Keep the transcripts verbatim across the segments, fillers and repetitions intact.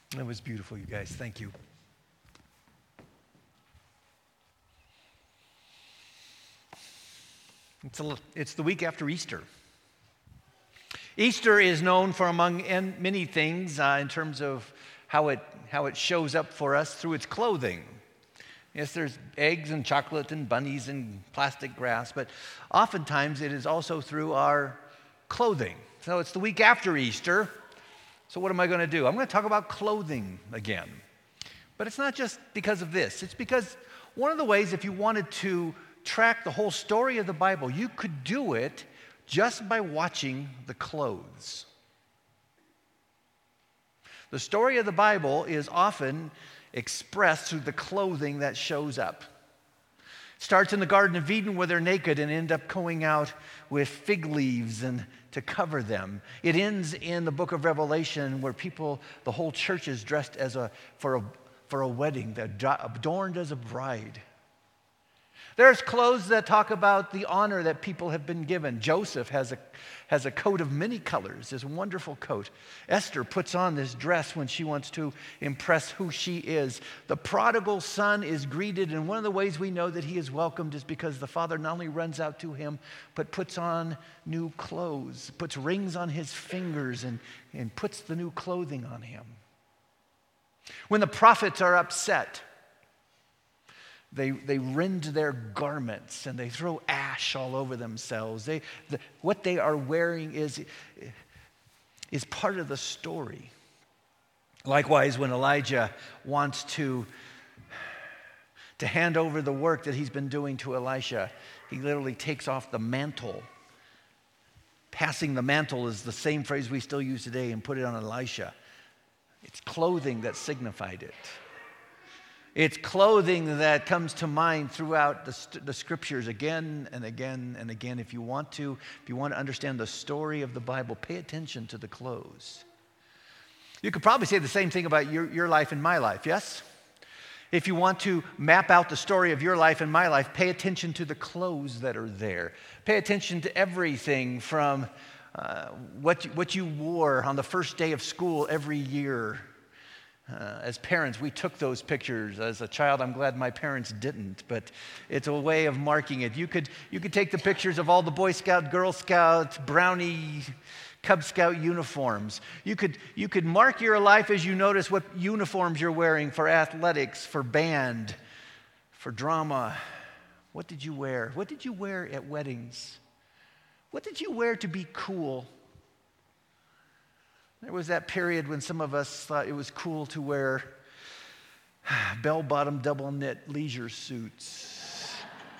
That was beautiful, you guys. Thank you. It's, a, it's the week after Easter. Easter is known for, among many things, uh, in terms of how it, how it shows up for us through its clothing. Yes, there's eggs and chocolate and bunnies and plastic grass, but oftentimes it is also through our clothing. So it's the week after Easter. So what am I going to do? I'm going to talk about clothing again. But it's not just because of this. It's because one of the ways, if you wanted to track the whole story of the Bible, you could do it just by watching the clothes. The story of the Bible is often expressed through the clothing that shows up. It starts in the Garden of Eden where they're naked and end up going out with fig leaves and to cover them. It ends in the book of Revelation where people, the whole church is dressed as a for a for a wedding, adorned as a bride. There's clothes that talk about the honor that people have been given. Joseph has a, has a coat of many colors, this wonderful coat. Esther puts on this dress when she wants to impress who she is. The prodigal son is greeted, and one of the ways we know that he is welcomed is because the father not only runs out to him, but puts on new clothes, puts rings on his fingers, and, and puts the new clothing on him. When the prophets are upset, They, they rend their garments and they throw ash all over themselves. They, the, what they are wearing is, is part of the story. Likewise, when Elijah wants to, to hand over the work that he's been doing to Elisha, he literally takes off the mantle. Passing the mantle is the same phrase we still use today, and put it on Elisha. It's clothing that signified it. It's clothing that comes to mind throughout the, the scriptures again and again and again. If you want to, if you want to understand the story of the Bible, pay attention to the clothes. You could probably say the same thing about your, your life and my life, yes? If you want to map out the story of your life and my life, pay attention to the clothes that are there. Pay attention to everything from uh, what, what you wore on the first day of school every year. Uh, as parents, we took those pictures. As a child, I'm glad my parents didn't, but it's a way of marking it. You could, you could take the pictures of all the Boy Scout, Girl Scout, Brownie, Cub Scout uniforms. You could, you could mark your life as you notice what uniforms you're wearing for athletics, for band, for drama. What did you wear? What did you wear at weddings? What did you wear to be cool? There was that period when some of us thought it was cool to wear bell-bottom double-knit leisure suits.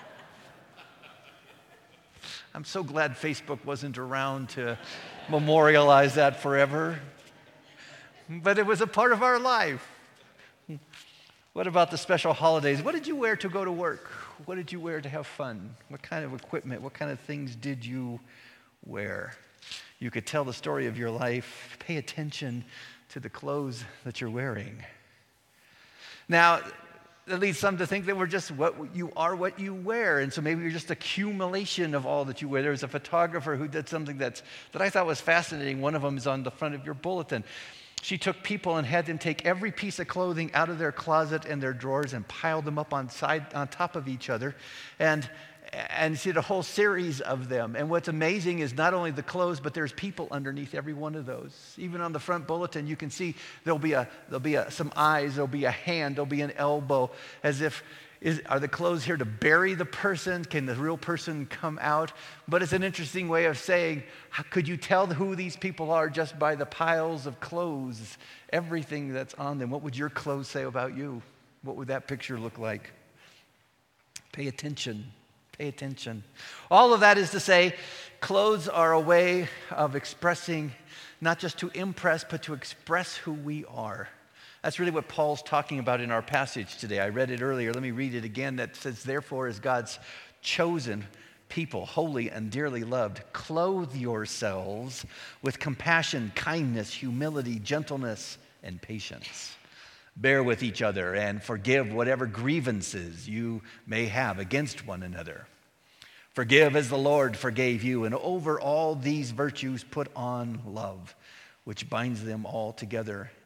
I'm so glad Facebook wasn't around to memorialize that forever. But it was a part of our life. What about the special holidays? What did you wear to go to work? What did you wear to have fun? What kind of equipment, what kind of things did you wear? You could tell the story of your life. Pay attention to the clothes that you're wearing. Now, that leads some to think that we're just what you are, what you wear. And so maybe you're just accumulation of all that you wear. There was a photographer who did something that's, that I thought was fascinating. One of them is on the front of your bulletin. She took people and had them take every piece of clothing out of their closet and their drawers and piled them up on side on top of each other. And And she did a whole series of them. And what's amazing is not only the clothes, but there's people underneath every one of those. Even on the front bulletin, you can see there'll be a there'll be a, some eyes, there'll be a hand, there'll be an elbow, as if is are the clothes here to bury the person? Can the real person come out? But it's an interesting way of saying, how could you tell who these people are just by the piles of clothes, everything that's on them? What would your clothes say about you? What would that picture look like? Pay attention. Pay attention. All of that is to say, clothes are a way of expressing, not just to impress, but to express who we are. That's really what Paul's talking about in our passage today. I read it earlier. Let me read it again. That says, therefore, as God's chosen people, holy and dearly loved, clothe yourselves with compassion, kindness, humility, gentleness, and patience. Bear with each other and forgive whatever grievances you may have against one another. Forgive as the Lord forgave you, and over all these virtues put on love, which binds them all together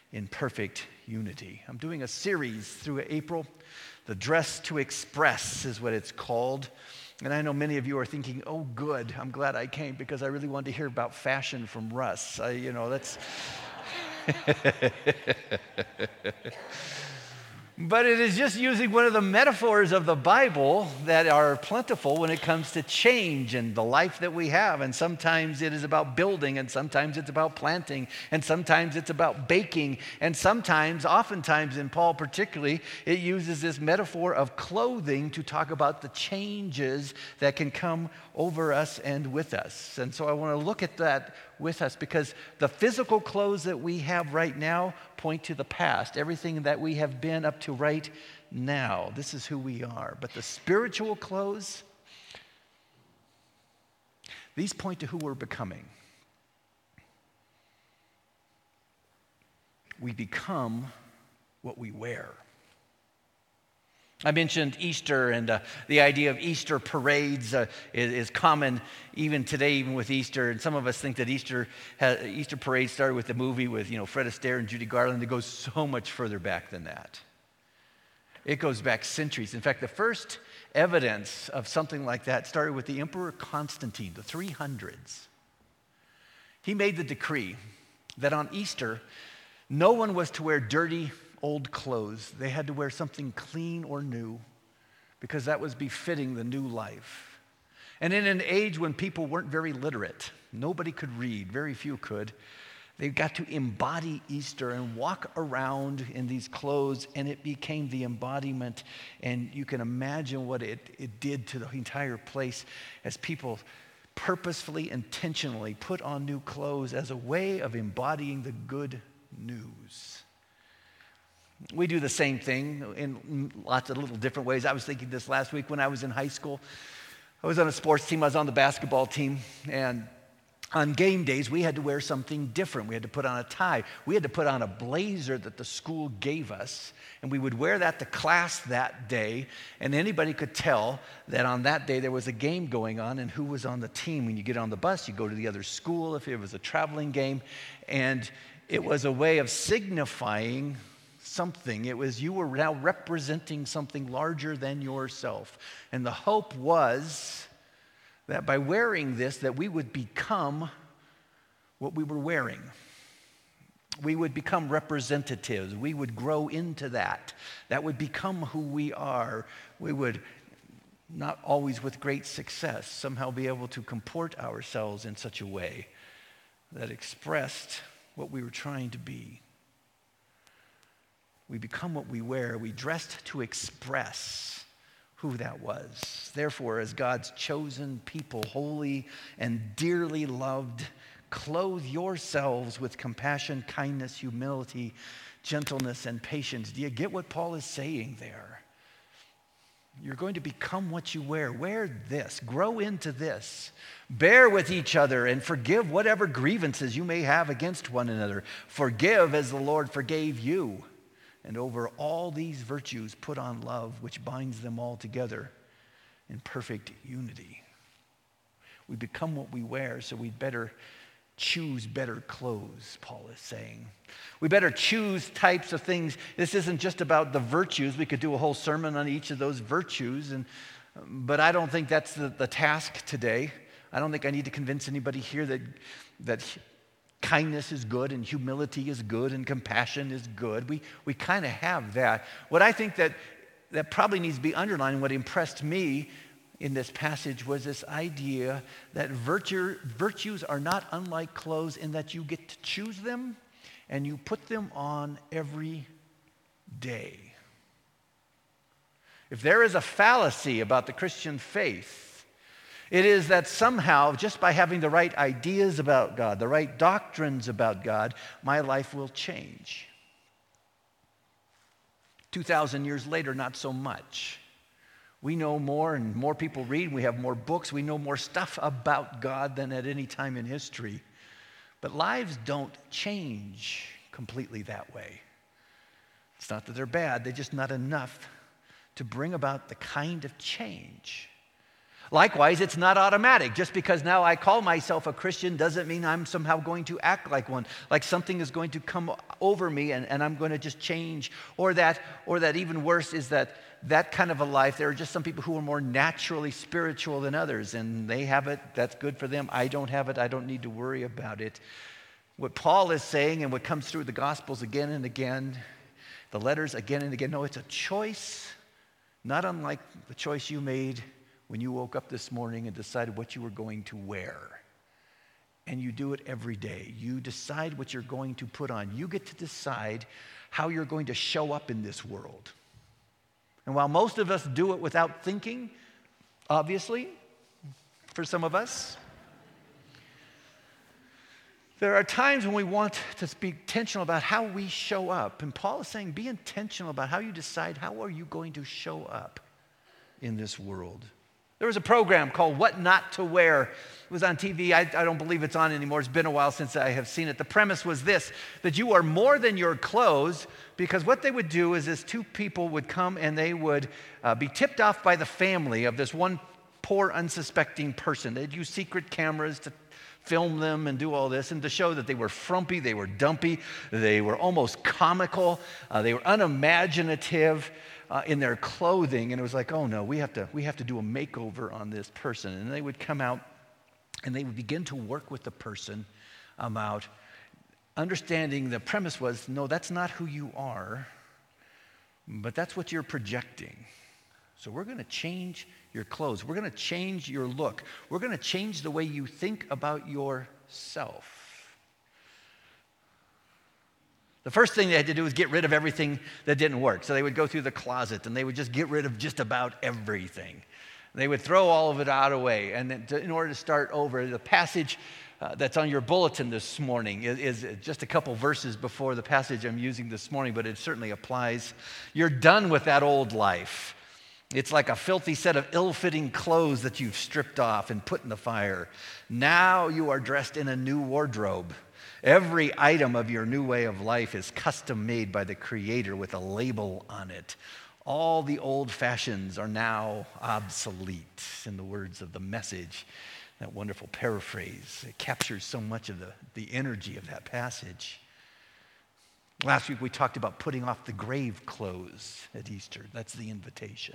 in perfect unity. I'm doing a series through April. The Dress to Express is what it's called. And I know many of you are thinking, oh, good, I'm glad I came because I really wanted to hear about fashion from Russ. I, you know, that's... But it is just using one of the metaphors of the Bible that are plentiful when it comes to change and the life that we have. And sometimes it is about building, and sometimes it's about planting, and sometimes it's about baking, and sometimes, oftentimes in Paul particularly, it uses this metaphor of clothing to talk about the changes that can come over us and with us. And so I want to look at that with us because the physical clothes that we have right now point to the past, everything that we have been up to right now. This is who we are. But the spiritual clothes, these point to who we're becoming. We become what we wear. I mentioned Easter, and uh, the idea of Easter parades uh, is, is common even today, even with Easter. And some of us think that Easter has, Easter parade started with the movie with, you know, Fred Astaire and Judy Garland. It goes so much further back than that. It goes back centuries. In fact, the first evidence of something like that started with the Emperor Constantine, the three hundreds. He made the decree that on Easter, no one was to wear dirty old clothes. They had to wear something clean or new because that was befitting the new life. And in an age when people weren't very literate, nobody could read, very few could, they got to embody Easter and walk around in these clothes, and it became the embodiment. And you can imagine what it, it did to the entire place as people purposefully, intentionally put on new clothes as a way of embodying the good news. We do the same thing in lots of little different ways. I was thinking this last week when I was in high school. I was on a sports team. I was on the basketball team. And on game days, we had to wear something different. We had to put on a tie. We had to put on a blazer that the school gave us. And we would wear that to class that day. And anybody could tell that on that day there was a game going on and who was on the team. When you get on the bus, you go to the other school if it was a traveling game. And it was a way of signifying something. It was you were now representing something larger than yourself. And the hope was that by wearing this, that we would become what we were wearing. We would become representatives. We would grow into that. That would become who we are. We would, not always with great success, somehow be able to comport ourselves in such a way that expressed what we were trying to be. We become what we wear. We dressed to express who that was. Therefore, as God's chosen people, holy and dearly loved, clothe yourselves with compassion, kindness, humility, gentleness, and patience. Do you get what Paul is saying there? You're going to become what you wear. Wear this. Grow into this. Bear with each other and forgive whatever grievances you may have against one another. Forgive as the Lord forgave you. And over all these virtues, put on love, which binds them all together in perfect unity. We become what we wear, so we'd better choose better clothes, Paul is saying. We better choose types of things. This isn't just about the virtues. We could do a whole sermon on each of those virtues, and but I don't think that's the, the task today. I don't think I need to convince anybody here that that kindness is good and humility is good and compassion is good. We we kind of have that. What I think that that probably needs to be underlined, what impressed me in this passage was this idea that virtue, virtues are not unlike clothes in that you get to choose them and you put them on every day. If there is a fallacy about the Christian faith, it is that somehow, just by having the right ideas about God, the right doctrines about God, my life will change. two thousand years later, not so much. We know more and more people read. We have more books. We know more stuff about God than at any time in history. But lives don't change completely that way. It's not that they're bad. They're just not enough to bring about the kind of change. Likewise, it's not automatic. Just because now I call myself a Christian doesn't mean I'm somehow going to act like one, like something is going to come over me and, and I'm going to just change. Or that, or that even worse is that that kind of a life, there are just some people who are more naturally spiritual than others, and they have it, that's good for them. I don't have it, I don't need to worry about it. What Paul is saying and what comes through the Gospels again and again, the letters again and again, no, it's a choice, not unlike the choice you made when you woke up this morning and decided what you were going to wear. And you do it every day. You decide what you're going to put on. You get to decide how you're going to show up in this world. And while most of us do it without thinking, obviously, for some of us, there are times when we want to be intentional about how we show up. And Paul is saying, be intentional about how you decide how are you going to show up in this world. There was a program called What Not to Wear. It was on T V. I, I don't believe it's on anymore. It's been a while since I have seen it. The premise was this, that you are more than your clothes, because what they would do is this two people would come and they would uh, be tipped off by the family of this one poor, unsuspecting person. They'd use secret cameras to film them and do all this and to show that they were frumpy, they were dumpy, they were almost comical, uh, they were unimaginative uh, in their clothing. And it was like, oh no, we have to we have to do a makeover on this person. And they would come out and they would begin to work with the person about understanding the premise was, no, that's not who you are, but that's what you're projecting. So we're going to change your clothes. We're going to change your look. We're going to change the way you think about yourself. The first thing they had to do was get rid of everything that didn't work. So they would go through the closet and they would just get rid of just about everything. They would throw all of it out away. And then to, in order to start over, the passage uh, that's on your bulletin this morning is, is just a couple verses before the passage I'm using this morning, but it certainly applies. You're done with that old life. It's like a filthy set of ill-fitting clothes that you've stripped off and put in the fire. Now you are dressed in a new wardrobe. Every item of your new way of life is custom made by the Creator with a label on it. All the old fashions are now obsolete, in the words of the Message, that wonderful paraphrase. It captures so much of the, the energy of that passage. Last week we talked about putting off the grave clothes at Easter. That's the invitation.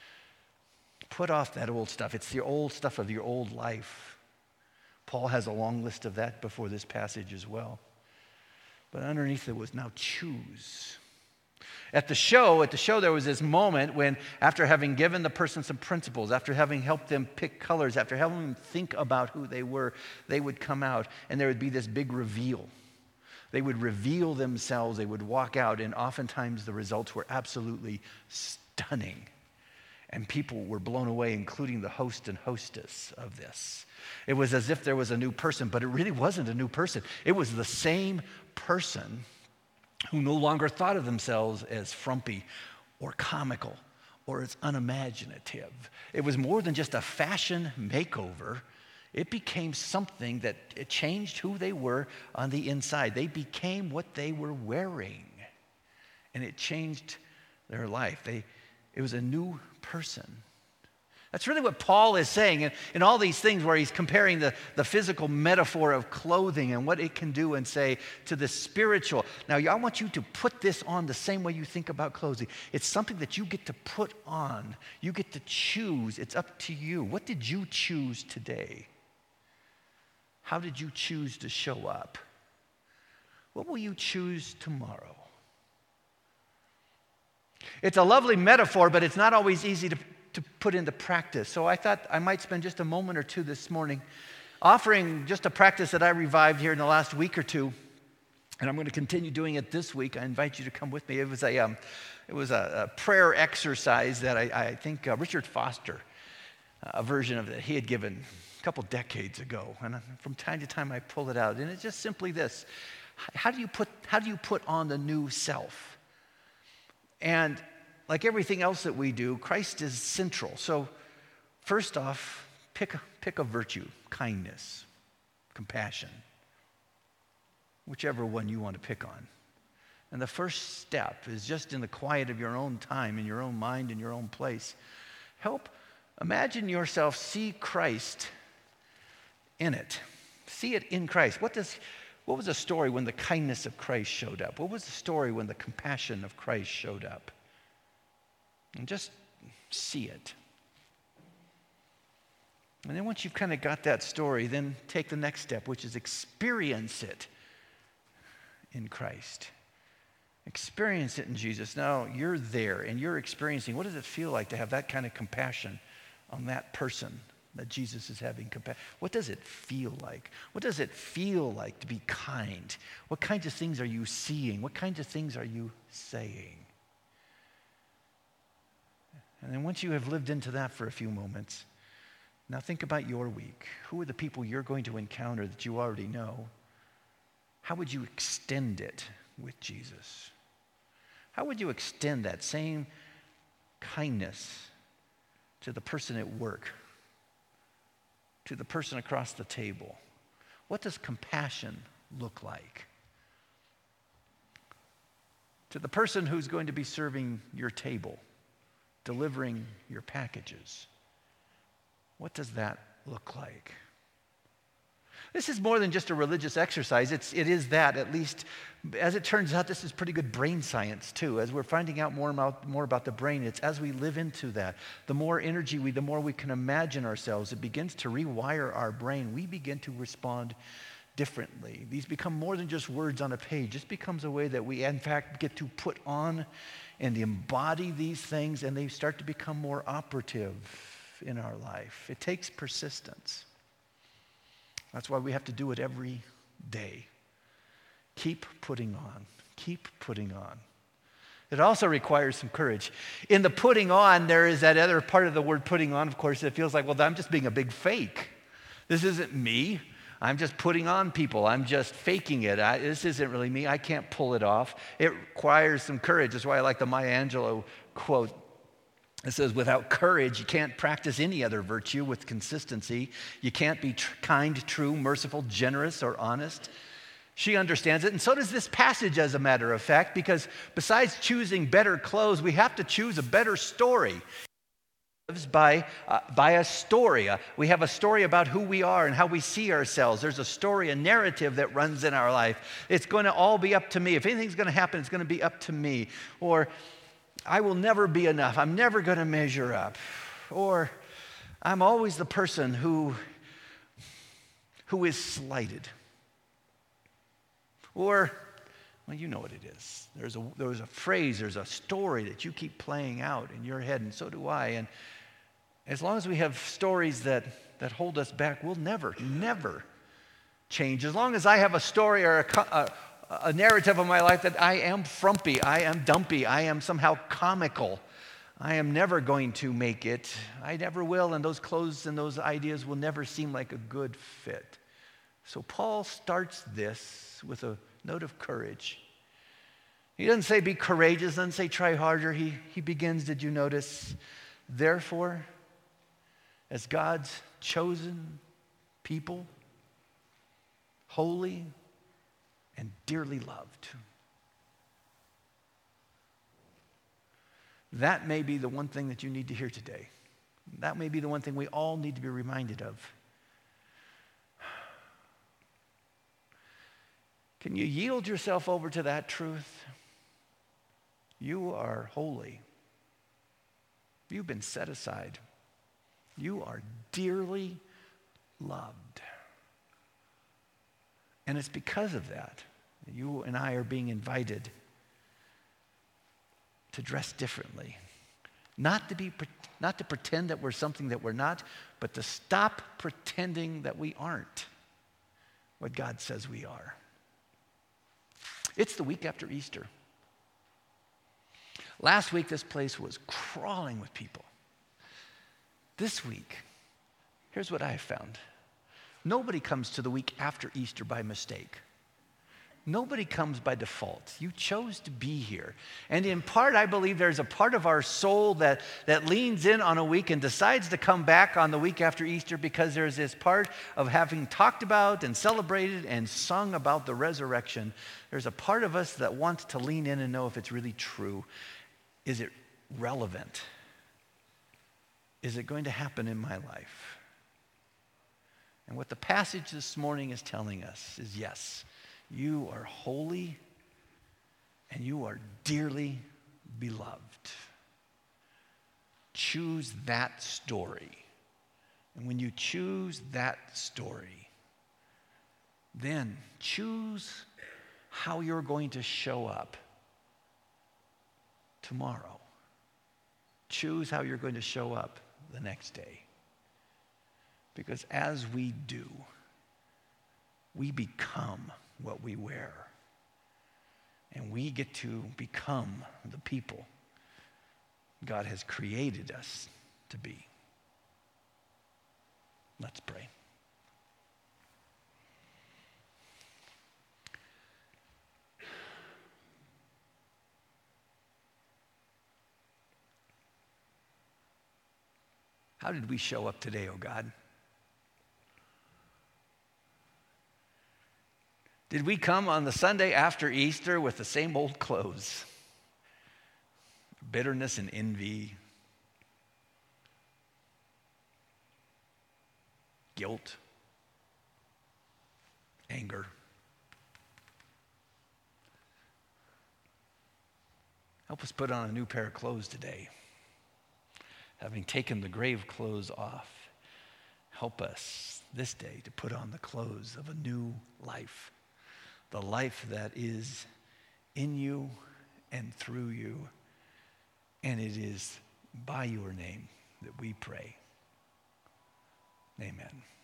Put off that old stuff. It's the old stuff of your old life. Paul has a long list of that before this passage as well. But underneath it was now choose. At the show, at the show there was this moment when, after having given the person some principles, after having helped them pick colors, after having them think about who they were, they would come out and there would be this big reveal. They would reveal themselves, they would walk out, and oftentimes the results were absolutely stunning. And people were blown away, including the host and hostess of this. It was as if there was a new person, but it really wasn't a new person. It was the same person who no longer thought of themselves as frumpy or comical or as unimaginative. It was more than just a fashion makeover. It became something that it changed who they were on the inside. They became what they were wearing, and it changed their life. They, it was a new person. That's really what Paul is saying in, in all these things where he's comparing the, the physical metaphor of clothing and what it can do and say to the spiritual. Now, I want you to put this on the same way you think about clothing. It's something that you get to put on. You get to choose. It's up to you. What did you choose today? How did you choose to show up? What will you choose tomorrow? It's a lovely metaphor, but it's not always easy to, to put into practice. So I thought I might spend just a moment or two this morning offering just a practice that I revived here in the last week or two, and I'm going to continue doing it this week. I invite you to come with me. It was a, um, it was a, a prayer exercise that I, I think uh, Richard Foster, uh, a version of it he had given a couple decades ago, and from time to time I pull it out, and it's just simply this: how do you put how do you put on the new self? And like everything else that we do, Christ is central. So first off, pick a, pick a virtue: kindness, compassion, whichever one you want to pick on. And the first step is just in the quiet of your own time, in your own mind, in your own place, help Imagine yourself see Christ in it. See it in Christ. What does what was the story when the kindness of Christ showed up? What was the story when the compassion of Christ showed up? And just see it. And then once you've kind of got that story, then take the next step, which is experience it in Christ. Experience it in Jesus. Now you're there and you're experiencing, what does it feel like to have that kind of compassion on that person that Jesus is having compassion? What does it feel like? What does it feel like to be kind? What kinds of things are you seeing? What kinds of things are you saying? And then once you have lived into that for a few moments, now think about your week. Who are the people you're going to encounter that you already know? How would you extend it with Jesus? How would you extend that same kindness to the person at work, to the person across the table? What does compassion look like? To the person who's going to be serving your table, delivering your packages. What does that look like? This is more than just a religious exercise. It's, it is that, at least, as it turns out, this is pretty good brain science, too. As we're finding out more about, more about the brain, it's as we live into that, the more energy we, the more we can imagine ourselves, it begins to rewire our brain. We begin to respond differently. These become more than just words on a page. This becomes a way that we, in fact, get to put on and embody these things, and they start to become more operative in our life. It takes persistence. That's why we have to do it every day. Keep putting on. Keep putting on. It also requires some courage. In the putting on, there is that other part of the word putting on, of course, it feels like, well, I'm just being a big fake. This isn't me. I'm just putting on people. I'm just faking it. I, this isn't really me. I can't pull it off. It requires some courage. That's why I like the Maya Angelou quote. It says, without courage, you can't practice any other virtue with consistency. You can't be tr- kind, true, merciful, generous, or honest. She understands it, and so does this passage, as a matter of fact, because besides choosing better clothes, we have to choose a better story. By, uh, by a story. Uh, we have a story about who we are and how we see ourselves. There's a story, a narrative that runs in our life. It's going to all be up to me. If anything's going to happen, it's going to be up to me. Or I will never be enough. I'm never going to measure up. Or I'm always the person who, who is slighted. Or, well, you know what it is. There's a, there's a phrase, there's a story that you keep playing out in your head, and so do I. And as long as we have stories that, that hold us back, we'll never, never change. As long as I have a story or a, a a narrative of my life that I am frumpy, I am dumpy, I am somehow comical, I am never going to make it. I never will, and those clothes and those ideas will never seem like a good fit. So Paul starts this with a note of courage. He doesn't say be courageous, doesn't say try harder. He, he begins, did you notice? Therefore, as God's chosen people, holy, and dearly loved. That may be the one thing that you need to hear today. That may be the one thing we all need to be reminded of. Can you yield yourself over to that truth? You are holy. You've been set aside. You are dearly loved. And it's because of that that you and I are being invited to dress differently. Not to be, not to pretend that we're something that we're not, but to stop pretending that we aren't what God says we are. It's the week after Easter. Last week, this place was crawling with people. This week, here's what I have found. Nobody comes to the week after Easter by mistake. Nobody comes by default. You chose to be here. And in part, I believe there's a part of our soul that, that leans in on a week and decides to come back on the week after Easter because there's this part of having talked about and celebrated and sung about the resurrection. There's a part of us that wants to lean in and know if it's really true. Is it relevant? is it going to happen in my life? And what the passage this morning is telling us is yes, you are holy and you are dearly beloved. Choose that story. And when you choose that story, then choose how you're going to show up tomorrow. Choose how you're going to show up the next day. Because as we do, we become what we wear. And we get to become the people God has created us to be. Let's pray. How did we show up today, oh God? Did we come on the Sunday after Easter with the same old clothes? Bitterness and envy, guilt, anger. Help us put on a new pair of clothes today. Having taken the grave clothes off, help us this day to put on the clothes of a new life, the life that is in you and through you. And it is by your name that we pray. Amen.